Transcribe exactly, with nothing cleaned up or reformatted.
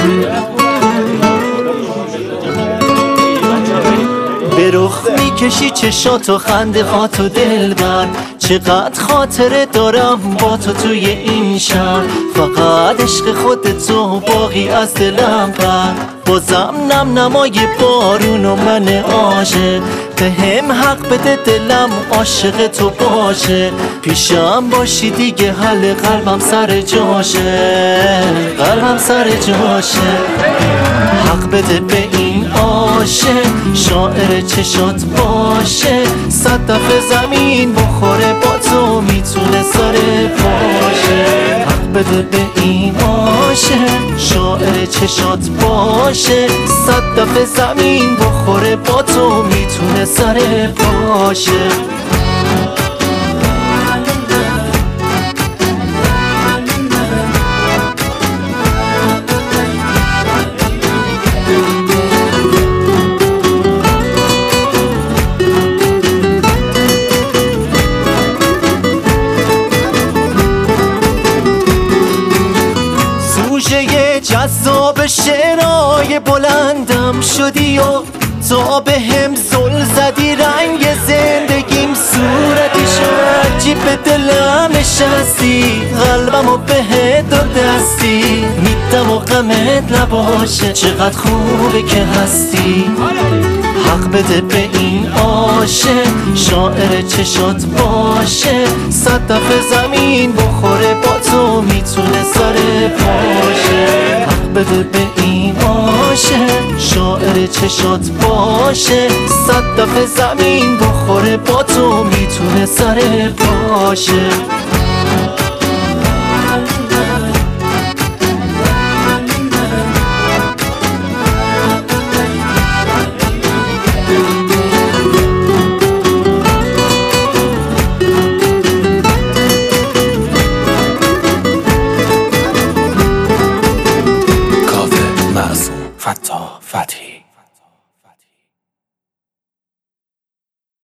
به رخ میکشی چشات و خنده هات و دلبر، چقدر خاطره دارم با تو توی این شهر. فقط عشق خودتو باقی از دلم بر، بازم نم نمای بارون و من عاشق. به هم حق بده دلم عاشق تو باشه، پیشم باشی دیگه حل قلبم سر جاشه، قلبم سر جاشه. حق بده به این عاشق، شاعر چشات باشه. صد دفعه زمین بخوره با تو میتونه سر باشه. حق بده به این عاشق، شاعر چشات باشه. صد دفعه زمین بخوره با تو میتونه سر باشه. جذاب شعرهای بلندم شدی و تا به هم زل زدی رنگ زندگیم. صورتی شد عجیب به دلم نشستی، قلبمو بهت دستی. میدم و غمت نباشه، چقدر خوبه که هستی. حق بده به این عاشق، شاعر چشات باشه. صد دفعه زمین بخوره با تو میتونه سر باشه. حق بده به این عاشق، شاعر چشات باشه. صد دفعه زمین بخوره با تو میتونه سر باشه. فتا فتحی